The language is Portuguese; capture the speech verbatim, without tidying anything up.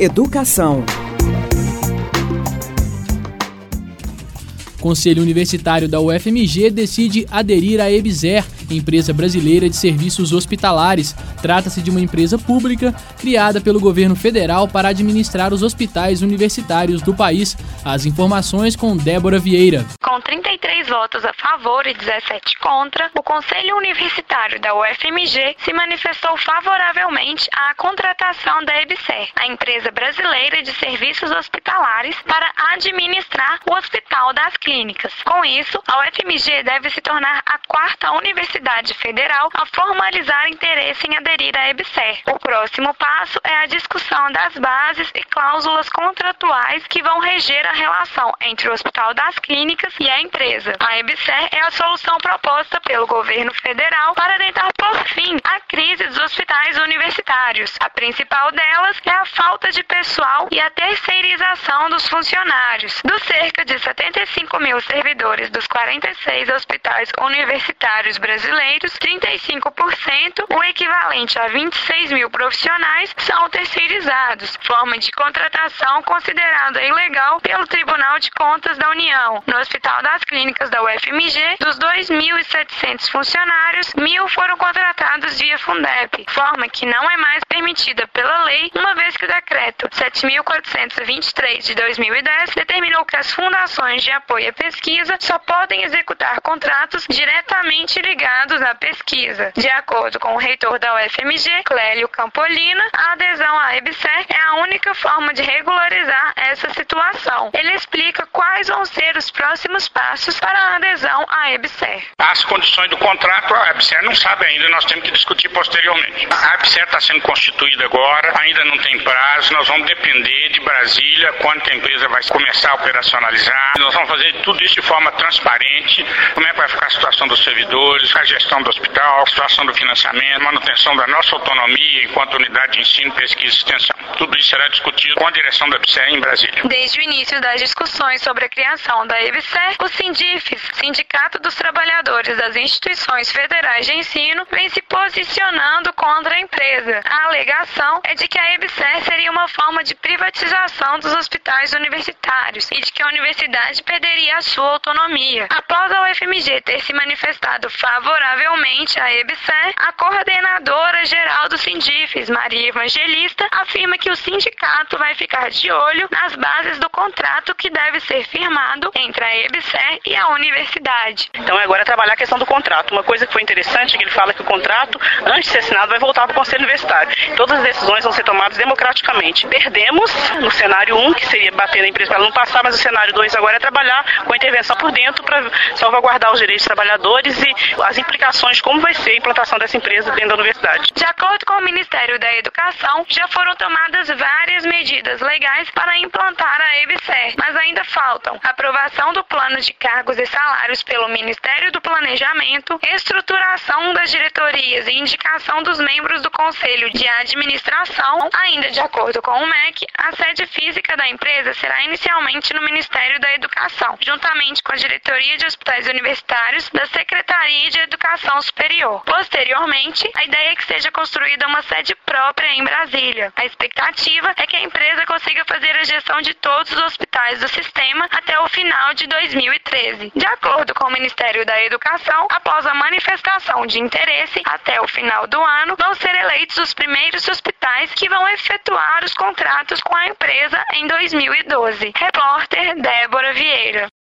Educação. Conselho Universitário da U F M G decide aderir à EBSER, empresa brasileira de serviços hospitalares. Trata-se de uma empresa pública criada pelo governo federal para administrar os hospitais universitários do país. As informações com Débora Vieira. Com trinta e três votos a favor e dezessete contra, o Conselho Universitário da U F M G se manifestou favoravelmente à contratação da EBSER, a empresa brasileira de serviços hospitalares, para administrar o Hospital das Clínicas. Com isso, a U F M G deve se tornar a quarta universidade federal a formalizar interesse em aderir à EBSER. O próximo passo é a discussão das bases e cláusulas contratuais que vão reger a relação entre o Hospital das Clínicas e a empresa. A EBSER é a solução proposta pelo governo federal para tentar pôr fim à crise dos hospitais universitários. A principal delas é a falta de pessoal e a terceirização dos funcionários. Dos cerca de setenta e cinco mil servidores dos quarenta e seis hospitais universitários brasileiros, trinta e cinco por cento, o equivalente a vinte e seis mil profissionais, são terceirizados, forma de contratação considerada ilegal pelo Tribunal de Contas da União. No Hospital das Clínicas da U F M G, dos dois mil e setecentos funcionários, mil foram contratados via Fundep, forma que não é mais permitida pela lei, uma vez que o decreto sete mil quatrocentos e vinte e três de dois mil e dez determinou que as fundações de apoio à pesquisa só podem executar contratos diretamente ligados à pesquisa. De acordo com o reitor da U F M G, Clélio Campolina, a adesão à EBSER é a única forma de regularizar essa situação. Ele explica quais vão ser os próximos passos para a adesão à EBSER. As condições do contrato, a EBSER não sabe ainda, nós temos que discutir posteriormente. A EBSER está sendo constituída agora, ainda não tem prazo, nós vamos depender de Brasília, quando a empresa vai começar a operacionalizar. Nós vamos fazer tudo isso de forma transparente, como é que vai ficar a situação dos servidores, a gestão do hospital, a situação do financiamento, manutenção da nossa autonomia enquanto unidade de ensino, pesquisa e extensão. Tudo isso será discutido com a direção da EBSER em Brasília. Desde o início das discussões sobre a criação da EBSER, o Sindifes, Sindicato dos Trabalhadores das Instituições Federais de Ensino, vem se posicionando contra a empresa. A alegação é de que a EBSER seria uma forma de privatização dos hospitais universitários e de que a universidade perderia a sua autonomia. Após a U F M G ter se manifestado favoravelmente à EBSER, a coordenadora geral do Sindifes, Maria Evangelista, afirma que o sindicato vai ficar de olho nas bases do contrato que deve ser firmado entre a EBSER e a universidade. Então agora é trabalhar a questão do contrato. Uma coisa que foi interessante é que ele fala que o contrato, antes de ser assinado, vai voltar para o Conselho Universitário. Todas as decisões vão ser tomadas democraticamente. Perdemos no cenário um, que seria bater na empresa para ela não passar, mas o cenário dois agora é trabalhar com a intervenção por dentro para salvaguardar os direitos dos trabalhadores e as implicações de como vai ser a implantação dessa empresa dentro da universidade. De acordo com o Ministério da Educação, já foram tomadas várias medidas legais para implantar a EBSER, mas ainda faltam aprovação do plano de cargos e salários pelo Ministério do Planejamento, estruturação das diretorias e indicação dos membros do Conselho de Administração. Ainda de acordo com o M E C, a sede física da empresa será inicialmente no Ministério da Educação, juntamente com a Diretoria de Hospitais Universitários da Secretaria de Educação Superior. Posteriormente, a ideia é que seja construída uma sede própria em Brasília. A expectativa é que a empresa consiga fazer a gestão de todos os hospitais do sistema até o final de dois mil e treze. De acordo com o Ministério da Educação, após a manifestação de interesse, até o final do ano, vão ser eleitos os primeiros hospitais que vão efetuar os contratos com a empresa em dois mil e doze. Repórter Débora Vieira.